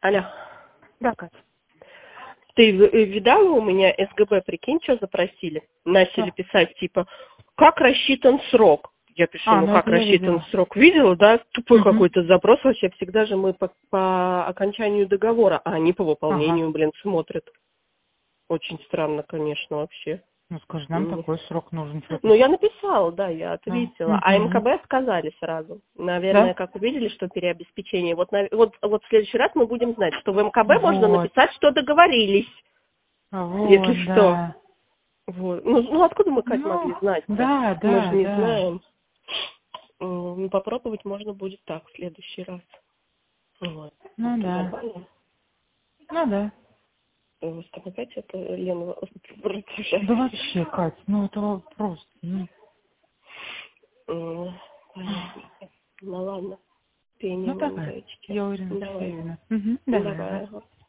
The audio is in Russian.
Алло. Да, Кать. Ты видала у меня СГБ, прикинь, что запросили? Начали Что? писать, типа, как рассчитан срок? Я пишу, ну как это я рассчитан видела. срок? Видела, да? Тупой Угу. какой-то запрос. Вообще всегда же мы по окончанию договора, а они по Ага. выполнению, смотрят. Очень странно, конечно, вообще. Ну, скажи, нам такой срок нужен, что ты. Ну, я написала, да, я Да. ответила. А Угу. МКБ сказали сразу. Наверное, Да? как увидели, что переобеспечение. Вот в следующий раз мы будем знать, что в МКБ можно Вот. написать, что договорились, если Вот, что. да. Вот. Ну, откуда мы, Кать, Ну, могли знать-то? да, Мы же да, не да. знаем. Ну, попробовать можно будет так в следующий раз. Вот. Ну, Это да. нормально. Ну, да. Там опять это Лена Да продолжает. вообще, Кать, ну это просто. Понятно. Ну ладно. Пение Ну, моим давай. зайчики. Я уверена, что все Давай. видно. Угу. Давай, ага. Давай. Ага.